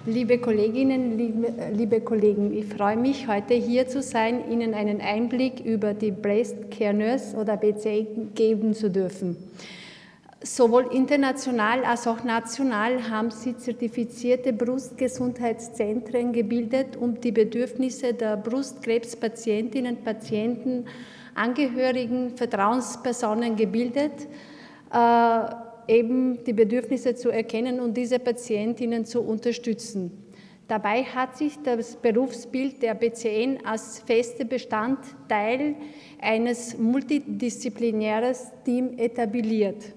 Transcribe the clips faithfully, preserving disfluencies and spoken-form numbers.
Liebe Kolleginnen, liebe, liebe Kollegen, ich freue mich, heute hier zu sein, Ihnen einen Einblick über die Breast Care Nurse oder B C N geben zu dürfen. Sowohl international als auch national haben sie zertifizierte Brustgesundheitszentren gebildet, um die Bedürfnisse der Brustkrebspatientinnen, Patienten, Angehörigen, Vertrauenspersonen gebildet, äh, eben die Bedürfnisse zu erkennen und diese Patientinnen zu unterstützen. Dabei hat sich das Berufsbild der B C N als fester Bestandteil eines multidisziplinären Teams etabliert.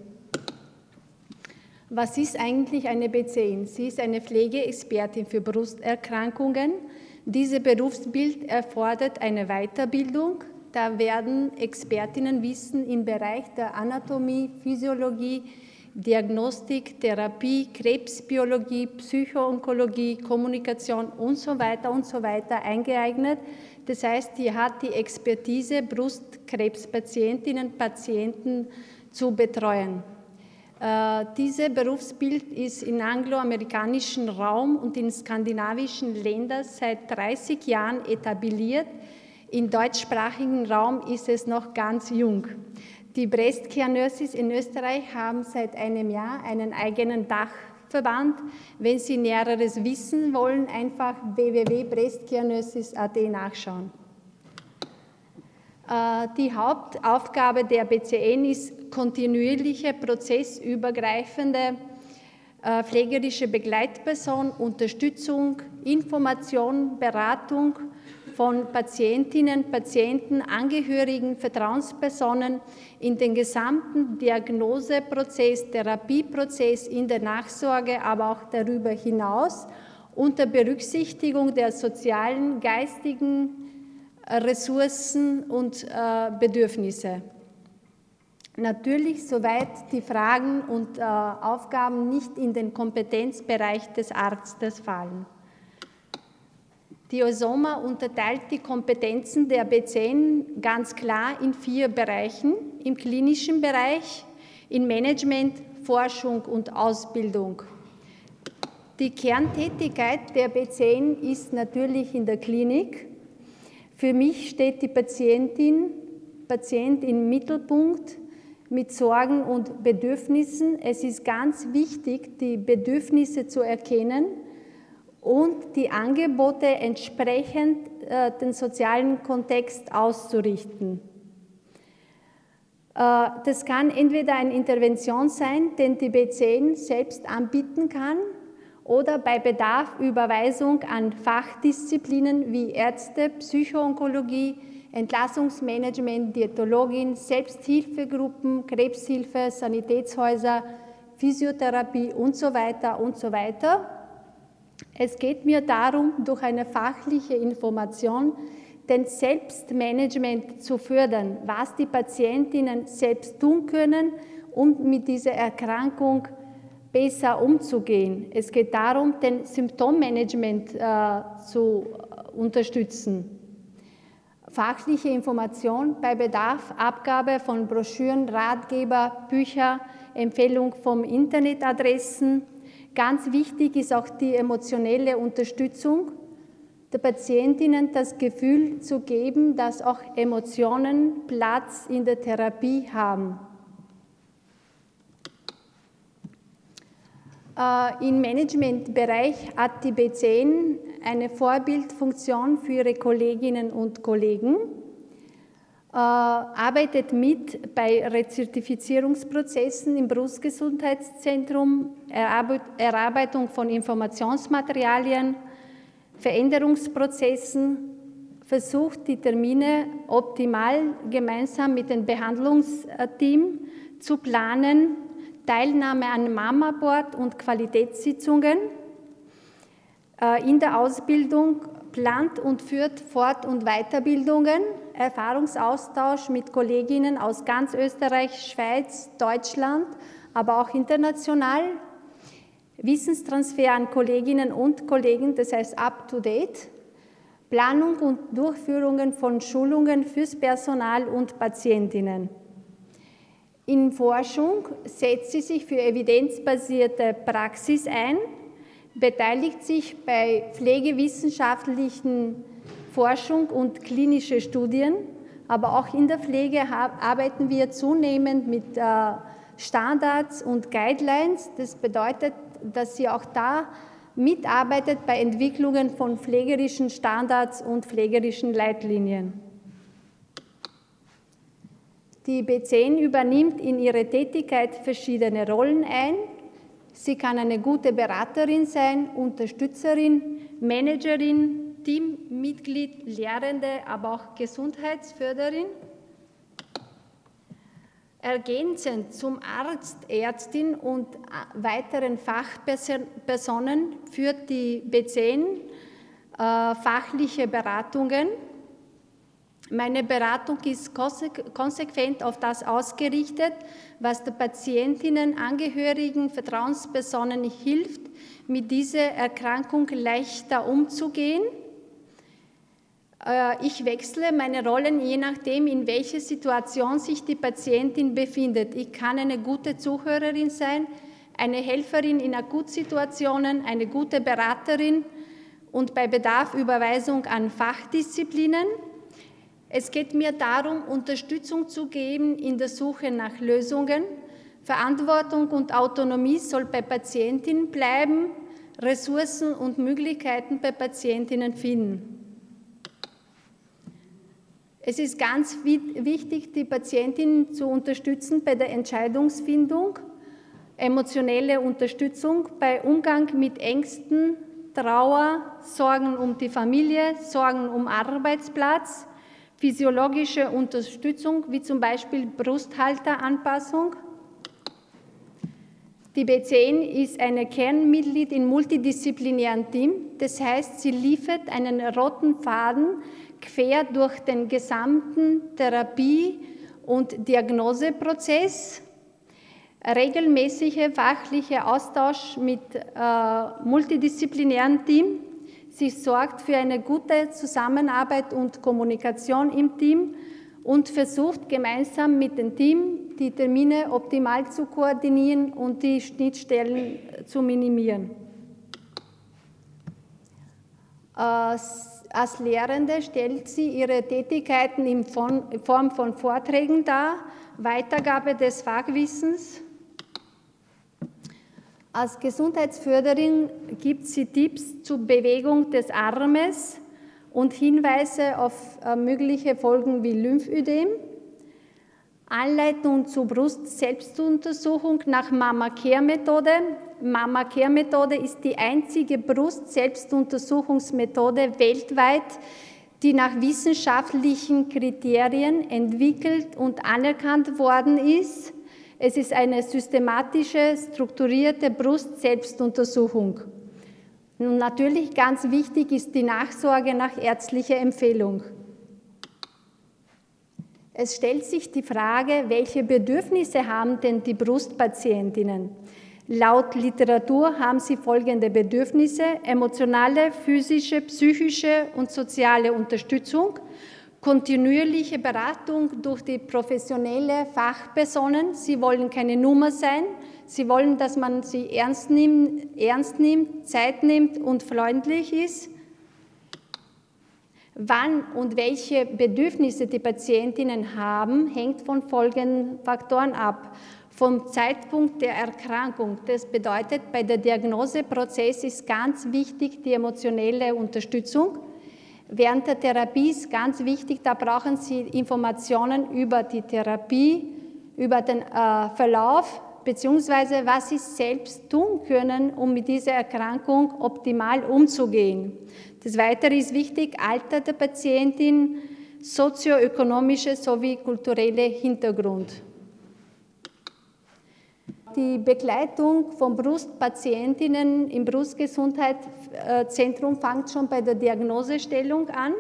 Was ist eigentlich eine B C N? Sie ist eine Pflegeexpertin für Brusterkrankungen. Dieses Berufsbild erfordert eine Weiterbildung. Da werden Expertinnen Wissen im Bereich der Anatomie, Physiologie, Diagnostik, Therapie, Krebsbiologie, Psychoonkologie, Kommunikation und so weiter und so weiter eingeeignet. Das heißt, sie hat die Expertise, Brustkrebspatientinnen und Patienten zu betreuen. Äh, dieses Berufsbild ist im angloamerikanischen Raum und in skandinavischen Ländern seit dreißig Jahren etabliert. Im deutschsprachigen Raum ist es noch ganz jung. Die Breast Care Nurses in Österreich haben seit einem Jahr einen eigenen Dachverband. Wenn Sie Näheres wissen wollen, einfach w w w punkt breastcarenurses punkt a t nachschauen. Die Hauptaufgabe der B C N ist kontinuierliche, prozessübergreifende pflegerische Begleitperson, Unterstützung, Information, Beratung von Patientinnen, Patienten, Angehörigen, Vertrauenspersonen in den gesamten Diagnoseprozess, Therapieprozess, in der Nachsorge, aber auch darüber hinaus, unter Berücksichtigung der sozialen, geistigen Ressourcen und äh, Bedürfnisse. Natürlich, soweit die Fragen und äh, Aufgaben nicht in den Kompetenzbereich des Arztes fallen. Die OSOMA unterteilt die Kompetenzen der B C N ganz klar in vier Bereichen: im klinischen Bereich, in Management, Forschung und Ausbildung. Die Kerntätigkeit der B C N ist natürlich in der Klinik. Für mich steht die Patientin, Patient im Mittelpunkt mit Sorgen und Bedürfnissen. Es ist ganz wichtig, die Bedürfnisse zu erkennen und die Angebote entsprechend äh, den sozialen Kontext auszurichten. Äh, das kann entweder eine Intervention sein, den die B C N selbst anbieten kann, oder bei Bedarf Überweisung an Fachdisziplinen wie Ärzte, Psychoonkologie, Entlassungsmanagement, Diätologin, Selbsthilfegruppen, Krebshilfe, Sanitätshäuser, Physiotherapie und so weiter und so weiter. Es geht mir darum, durch eine fachliche Information den Selbstmanagement zu fördern, was die Patientinnen selbst tun können, um mit dieser Erkrankung besser umzugehen. Es geht darum, den Symptommanagement äh, zu unterstützen. Fachliche Information bei Bedarf, Abgabe von Broschüren, Ratgeber, Bücher, Empfehlung von Internetadressen. Ganz wichtig ist auch die emotionelle Unterstützung der Patientinnen, das Gefühl zu geben, dass auch Emotionen Platz in der Therapie haben. Im Managementbereich hat die B C N eine Vorbildfunktion für ihre Kolleginnen und Kollegen, arbeitet mit bei Rezertifizierungsprozessen im Brustgesundheitszentrum, Erarbeitung von Informationsmaterialien, Veränderungsprozessen, versucht die Termine optimal gemeinsam mit dem Behandlungsteam zu planen, Teilnahme an Mama-Board und Qualitätssitzungen. In der Ausbildung plant und führt Fort- und Weiterbildungen, Erfahrungsaustausch mit Kolleginnen aus ganz Österreich, Schweiz, Deutschland, aber auch international, Wissenstransfer an Kolleginnen und Kollegen, das heißt up-to-date, Planung und Durchführungen von Schulungen fürs Personal und Patientinnen. In Forschung setzt sie sich für evidenzbasierte Praxis ein. beteiligt sich bei pflegewissenschaftlichen Forschung und klinischen Studien, aber auch in der Pflege arbeiten wir zunehmend mit Standards und Guidelines. Das bedeutet, dass sie auch da mitarbeitet bei Entwicklungen von pflegerischen Standards und pflegerischen Leitlinien. Die B zehn übernimmt in ihrer Tätigkeit verschiedene Rollen ein. Sie kann eine gute Beraterin sein, Unterstützerin, Managerin, Teammitglied, Lehrende, aber auch Gesundheitsförderin. Ergänzend zum Arzt, Ärztin und weiteren Fachpersonen führt die B zehn äh, fachliche Beratungen. Meine Beratung ist konsequent auf das ausgerichtet, was den Patientinnen, Angehörigen, Vertrauenspersonen hilft, mit dieser Erkrankung leichter umzugehen. Ich wechsle meine Rollen je nachdem, in welcher Situation sich die Patientin befindet. Ich kann eine gute Zuhörerin sein, eine Helferin in Akutsituationen, eine gute Beraterin und bei Bedarf Überweisung an Fachdisziplinen. Es geht mir darum, Unterstützung zu geben in der Suche nach Lösungen. Verantwortung und Autonomie soll bei Patientinnen bleiben, Ressourcen und Möglichkeiten bei Patientinnen finden. Es ist ganz wichtig, die Patientinnen zu unterstützen bei der Entscheidungsfindung, emotionelle Unterstützung bei Umgang mit Ängsten, Trauer, Sorgen um die Familie, Sorgen um Arbeitsplatz, physiologische Unterstützung, wie zum Beispiel Brusthalteranpassung. Die B zehn ist ein Kernmitglied im multidisziplinären Team, das heißt, sie liefert einen roten Faden quer durch den gesamten Therapie- und Diagnoseprozess, regelmäßiger fachlicher Austausch mit äh, multidisziplinären Team. Sie sorgt für eine gute Zusammenarbeit und Kommunikation im Team und versucht gemeinsam mit dem Team die Termine optimal zu koordinieren und die Schnittstellen zu minimieren. Als Lehrende stellt sie ihre Tätigkeiten in Form von Vorträgen dar, Weitergabe des Fachwissens. Als Gesundheitsförderin gibt sie Tipps zur Bewegung des Armes und Hinweise auf mögliche Folgen wie Lymphödem. Anleitung zur Brust-Selbstuntersuchung nach Mama-Care-Methode. Mama-Care-Methode ist die einzige Brust-Selbstuntersuchungsmethode weltweit, die nach wissenschaftlichen Kriterien entwickelt und anerkannt worden ist. Es ist eine systematische, strukturierte Brust-Selbstuntersuchung. Und natürlich ganz wichtig ist die Nachsorge nach ärztlicher Empfehlung. Es stellt sich die Frage, welche Bedürfnisse haben denn die Brustpatientinnen? Laut Literatur haben sie folgende Bedürfnisse: emotionale, physische, psychische und soziale Unterstützung, kontinuierliche Beratung durch die professionelle Fachpersonen. Sie wollen keine Nummer sein, sie wollen, dass man sie ernst nimmt, ernst nimmt, Zeit nimmt und freundlich ist. Wann und welche Bedürfnisse die Patientinnen haben, hängt von folgenden Faktoren ab. Vom Zeitpunkt der Erkrankung, das bedeutet, bei der Diagnoseprozess ist ganz wichtig die emotionelle Unterstützung. Während der Therapie ist ganz wichtig, da brauchen Sie Informationen über die Therapie, über den äh, Verlauf, beziehungsweise was Sie selbst tun können, um mit dieser Erkrankung optimal umzugehen. Des Weiteren ist wichtig, Alter der Patientin, sozioökonomische sowie kulturelle Hintergrund. Die Begleitung von Brustpatientinnen im Brustgesundheitszentrum fängt schon bei der Diagnosestellung an.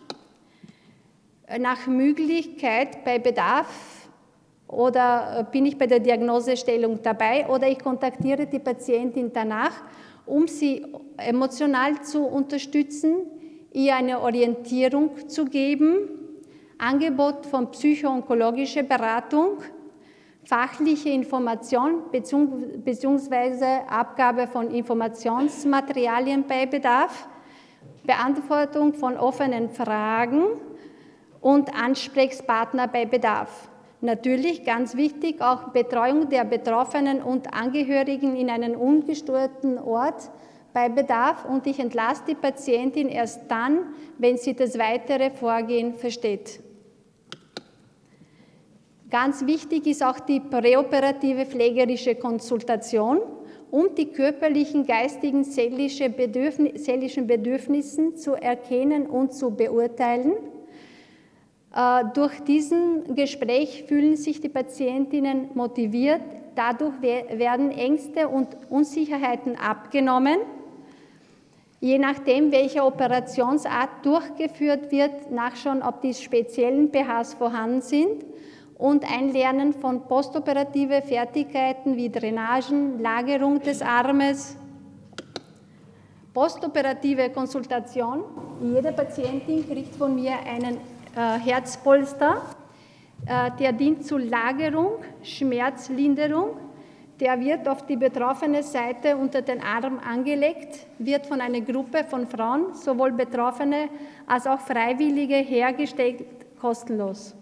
Nach Möglichkeit, bei Bedarf, oder bin ich bei der Diagnosestellung dabei oder ich kontaktiere die Patientin danach, um sie emotional zu unterstützen, ihr eine Orientierung zu geben, Angebot von psycho-onkologischer Beratung, fachliche Information bzw. Abgabe von Informationsmaterialien bei Bedarf, Beantwortung von offenen Fragen und Ansprechpartner bei Bedarf. Natürlich, ganz wichtig, auch Betreuung der Betroffenen und Angehörigen in einem ungestörten Ort bei Bedarf, und ich entlasse die Patientin erst dann, wenn sie das weitere Vorgehen versteht. Ganz wichtig ist auch die präoperative pflegerische Konsultation, um die körperlichen, geistigen, seelischen Bedürfnisse, seelischen Bedürfnisse zu erkennen und zu beurteilen. Äh, durch diesen Gespräch fühlen sich die Patientinnen motiviert, dadurch werden Ängste und Unsicherheiten abgenommen. Je nachdem, welche Operationsart durchgeführt wird, nachschauen, ob die speziellen P Hs vorhanden sind, und ein Lernen von postoperative Fertigkeiten wie Drainagen, Lagerung des Armes. Postoperative Konsultation. Jede Patientin kriegt von mir einen äh, Herzpolster, äh, der dient zur Lagerung, Schmerzlinderung. Der wird auf die betroffene Seite unter den Arm angelegt, wird von einer Gruppe von Frauen, sowohl Betroffene als auch Freiwillige, hergestellt, kostenlos.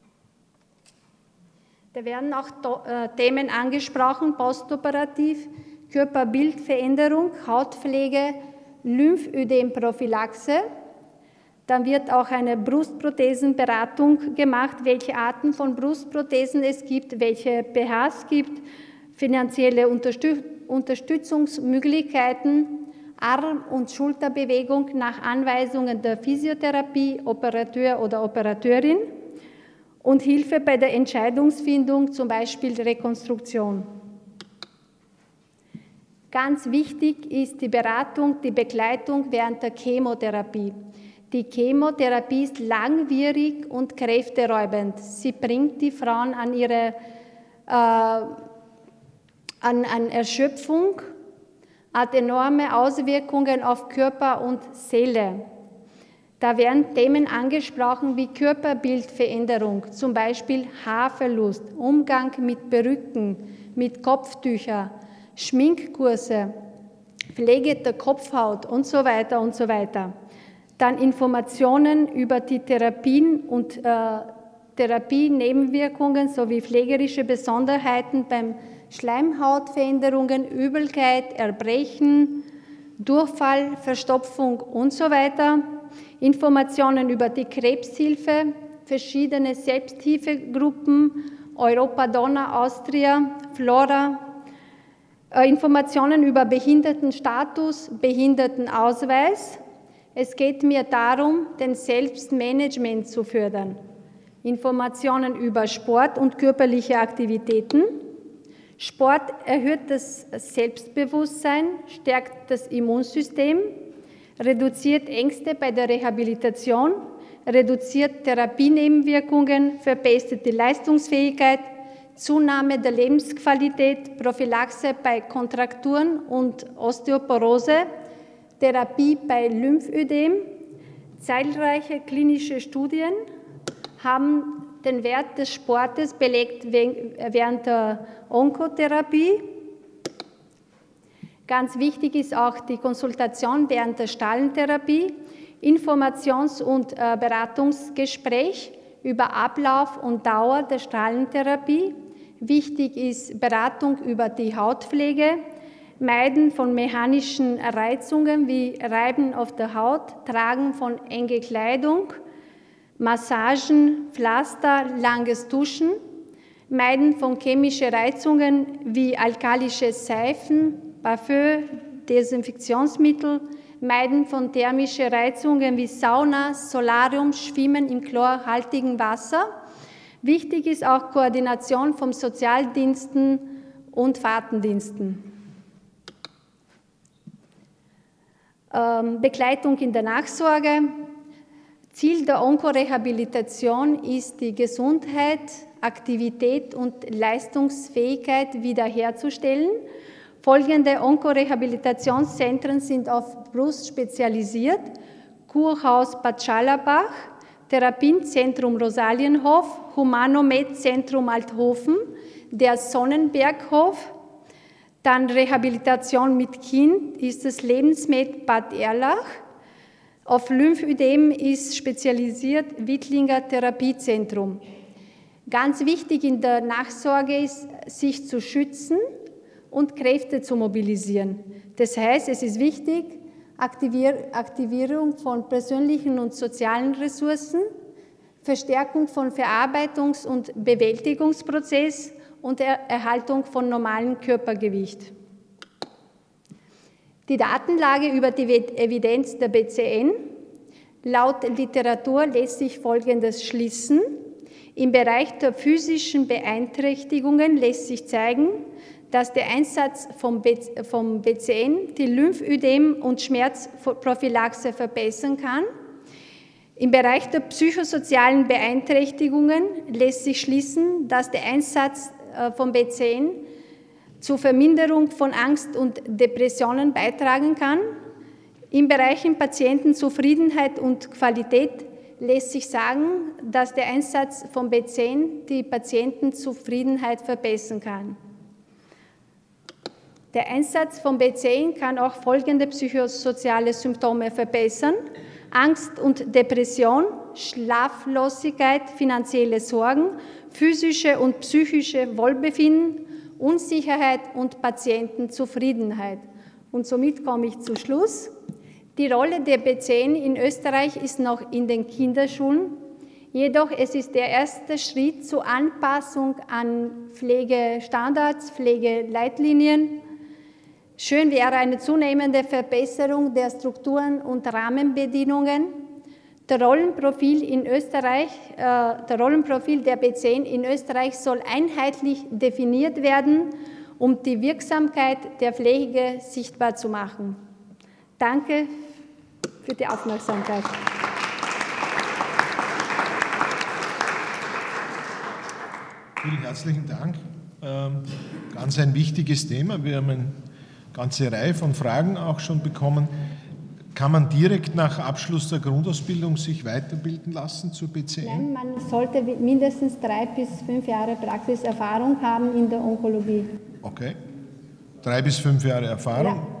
Da werden auch äh, Themen angesprochen, postoperativ, Körperbildveränderung, Hautpflege, Lymphödemprophylaxe. Dann wird auch eine Brustprothesenberatung gemacht, welche Arten von Brustprothesen es gibt, welche P Hs es gibt, finanzielle Unterstützungsmöglichkeiten, Arm- und Schulterbewegung nach Anweisungen der Physiotherapie, Operateur oder Operateurin, und Hilfe bei der Entscheidungsfindung, zum Beispiel Rekonstruktion. Ganz wichtig ist die Beratung, die Begleitung während der Chemotherapie. Die Chemotherapie ist langwierig und kräfteräubend. Sie bringt die Frauen an ihre äh, an, an Erschöpfung, hat enorme Auswirkungen auf Körper und Seele. Da werden Themen angesprochen wie Körperbildveränderung, zum Beispiel Haarverlust, Umgang mit Perücken, mit Kopftüchern, Schminkkurse, Pflege der Kopfhaut und so weiter und so weiter. Dann Informationen über die Therapien und äh, Therapienebenwirkungen sowie pflegerische Besonderheiten beim Schleimhautveränderungen, Übelkeit, Erbrechen, Durchfall, Verstopfung und so weiter. Informationen über die Krebshilfe, verschiedene Selbsthilfegruppen, Europa Donau, Austria, Flora, äh, Informationen über Behindertenstatus, Behindertenausweis. Es geht mir darum, den Selbstmanagement zu fördern. Informationen über Sport und körperliche Aktivitäten. Sport erhöht das Selbstbewusstsein, stärkt das Immunsystem, reduziert Ängste bei der Rehabilitation, reduziert Therapienebenwirkungen, verbessert die Leistungsfähigkeit, Zunahme der Lebensqualität, Prophylaxe bei Kontrakturen und Osteoporose, Therapie bei Lymphödem. Zahlreiche klinische Studien haben den Wert des Sportes belegt während der Onkotherapie. Ganz wichtig ist auch die Konsultation während der Strahlentherapie, Informations- und äh, Beratungsgespräch über Ablauf und Dauer der Strahlentherapie. Wichtig ist Beratung über die Hautpflege, Meiden von mechanischen Reizungen wie Reiben auf der Haut, Tragen von enge Kleidung, Massagen, Pflaster, langes Duschen, Meiden von chemischen Reizungen wie alkalische Seifen, Parfüm, Desinfektionsmittel, Meiden von thermischen Reizungen wie Sauna, Solarium, Schwimmen im chlorhaltigen Wasser. Wichtig ist auch Koordination von Sozialdiensten und Fahrtendiensten. Ähm, Begleitung in der Nachsorge. Ziel der Onkorehabilitation ist die Gesundheit, Aktivität und Leistungsfähigkeit wiederherzustellen. Folgende Onkorehabilitationszentren sind auf Brust spezialisiert: Kurhaus Bad Schallerbach, Therapiezentrum Rosalienhof, Humanomed Zentrum Althofen, der Sonnenberghof. Dann Rehabilitation mit Kind ist das Lebensmed Bad Erlach. Auf Lymphödem ist spezialisiert Wittlinger Therapiezentrum. Ganz wichtig in der Nachsorge ist, sich zu schützen und Kräfte zu mobilisieren. Das heißt, es ist wichtig, Aktivier- Aktivierung von persönlichen und sozialen Ressourcen, Verstärkung von Verarbeitungs- und Bewältigungsprozess und er Erhaltung von normalem Körpergewicht. Die Datenlage über die Evidenz der B C N. Laut Literatur lässt sich Folgendes schließen. Im Bereich der physischen Beeinträchtigungen lässt sich zeigen, dass der Einsatz vom B C N die Lymphödem- und Schmerzprophylaxe verbessern kann. Im Bereich der psychosozialen Beeinträchtigungen lässt sich schließen, dass der Einsatz vom B C N zur Verminderung von Angst und Depressionen beitragen kann. Im Bereich Patientenzufriedenheit und Qualität lässt sich sagen, dass der Einsatz von B C N die Patientenzufriedenheit verbessern kann. Der Einsatz von B C N kann auch folgende psychosoziale Symptome verbessern: Angst und Depression, Schlaflosigkeit, finanzielle Sorgen, physische und psychische Wohlbefinden, Unsicherheit und Patientenzufriedenheit. Und somit komme ich zum Schluss. Die Rolle der B C N in Österreich ist noch in den Kinderschulen. Jedoch es ist der erste Schritt zur Anpassung an Pflegestandards, Pflegeleitlinien. Schön wäre eine zunehmende Verbesserung der Strukturen und Rahmenbedingungen. Der Rollenprofil in Österreich, äh, der Rollenprofil der B C N in Österreich soll einheitlich definiert werden, um die Wirksamkeit der Pflege sichtbar zu machen. Danke für die Aufmerksamkeit. Vielen herzlichen Dank. Ähm, ganz ein wichtiges Thema. Wir haben eine ganze Reihe von Fragen auch schon bekommen. Kann man direkt nach Abschluss der Grundausbildung sich weiterbilden lassen zur B C N? Nein, man sollte mindestens drei bis fünf Jahre Praxiserfahrung haben in der Onkologie. Okay, drei bis fünf Jahre Erfahrung. Ja.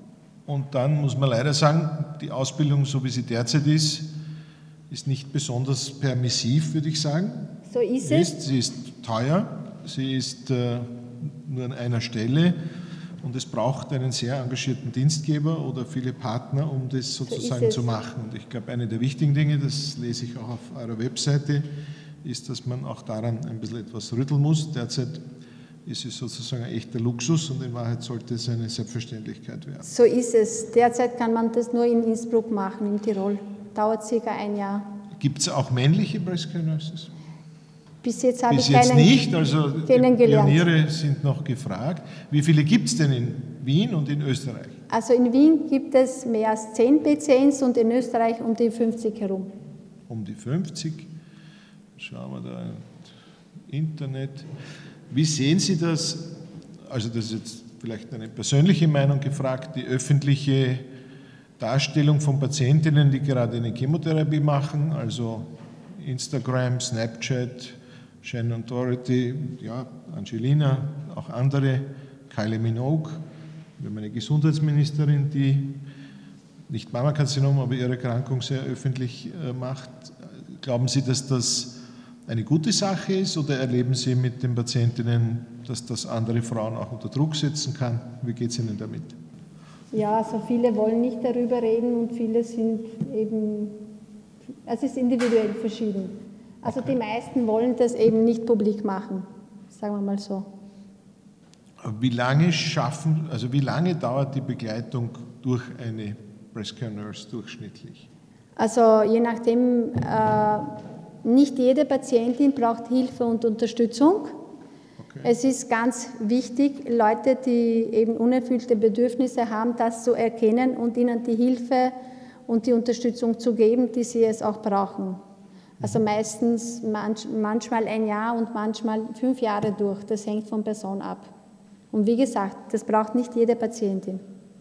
Und dann muss man leider sagen, die Ausbildung, so wie sie derzeit ist, ist nicht besonders permissiv, würde ich sagen. So ist sie es. Ist, sie ist teuer, sie ist äh, nur an einer Stelle. Und es braucht einen sehr engagierten Dienstgeber oder viele Partner, um das sozusagen so zu machen. Und ich glaube, eine der wichtigen Dinge, das lese ich auch auf eurer Webseite, ist, dass man auch daran ein bisschen etwas rütteln muss. Derzeit ist es sozusagen ein echter Luxus und in Wahrheit sollte es eine Selbstverständlichkeit werden. So ist es. Derzeit kann man das nur in Innsbruck machen, in Tirol. Dauert circa ein Jahr. Gibt es auch männliche Breast Care Nurses? Bis jetzt habe Bis ich jetzt keinen nicht, also die kennengelernt. Pioniere sind noch gefragt. Wie viele gibt es denn in Wien und in Österreich? Also in Wien gibt es mehr als zehn B C Ns und in Österreich um die fünfzig herum. Um die fünfzig. Schauen wir da Internet. Wie sehen Sie das? Also das ist jetzt vielleicht eine persönliche Meinung gefragt, die öffentliche Darstellung von Patientinnen, die gerade eine Chemotherapie machen, also Instagram, Snapchat, Shannon Doherty, ja, Angelina, auch andere, Kylie Minogue. Wir haben eine Gesundheitsministerin, die nicht Mammakarzinom, aber ihre Erkrankung sehr öffentlich äh, macht. Glauben Sie, dass das eine gute Sache ist oder erleben Sie mit den Patientinnen, dass das andere Frauen auch unter Druck setzen kann? Wie geht es Ihnen damit? Ja, also viele wollen nicht darüber reden und viele sind eben, es ist individuell verschieden. Also okay. Die meisten wollen das eben nicht publik machen, sagen wir mal so. Wie lange schaffen, also wie lange dauert die Begleitung durch eine Breast Care Nurse durchschnittlich? Also je nachdem, äh, nicht jede Patientin braucht Hilfe und Unterstützung. Okay. Es ist ganz wichtig, Leute, die eben unerfüllte Bedürfnisse haben, das zu erkennen und ihnen die Hilfe und die Unterstützung zu geben, die sie es auch brauchen. Also meistens manch, manchmal ein Jahr und manchmal fünf Jahre durch. Das hängt von Person ab. Und wie gesagt, das braucht nicht jede Patientin.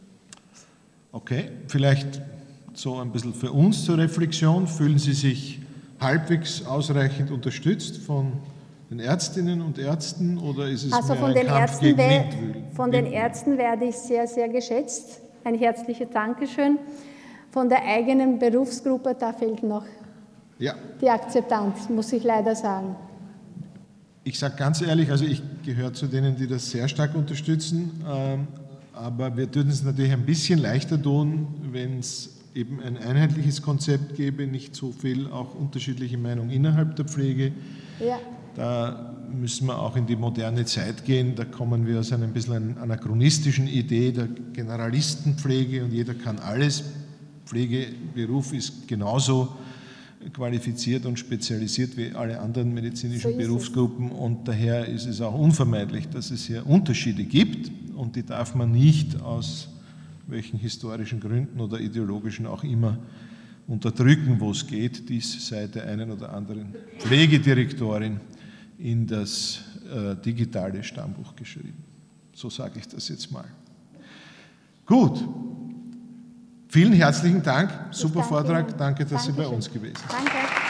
Okay, vielleicht so ein bisschen für uns zur Reflexion. Fühlen Sie sich halbwegs ausreichend unterstützt von den Ärztinnen und Ärzten oder ist es also mehr von ein den Kampf Ärzten gegen we- Windmühlen? Von den Ärzten werde ich sehr, sehr geschätzt. Ein herzliches Dankeschön. Von der eigenen Berufsgruppe, da fehlt noch Ja. die Akzeptanz, muss ich leider sagen. Ich sage ganz ehrlich, also ich gehöre zu denen, die das sehr stark unterstützen, ähm, aber wir würden es natürlich ein bisschen leichter tun, wenn es eben ein einheitliches Konzept gäbe, nicht so viel auch unterschiedliche Meinungen innerhalb der Pflege. Ja. Da müssen wir auch in die moderne Zeit gehen. Da kommen wir aus einer ein bisschen anachronistischen Idee der Generalistenpflege und jeder kann alles. Pflegeberuf ist genauso qualifiziert und spezialisiert wie alle anderen medizinischen So ist Berufsgruppen und daher ist es auch unvermeidlich, dass es hier Unterschiede gibt und die darf man nicht aus welchen historischen Gründen oder ideologischen auch immer unterdrücken, wo es geht. Dies sei der einen oder anderen Pflegedirektorin in das äh, digitale Stammbuch geschrieben. So sage ich das jetzt mal. Gut. Vielen herzlichen Dank. Super danke Vortrag. Ihnen. Danke, dass Dankeschön. Sie bei uns gewesen sind. Danke.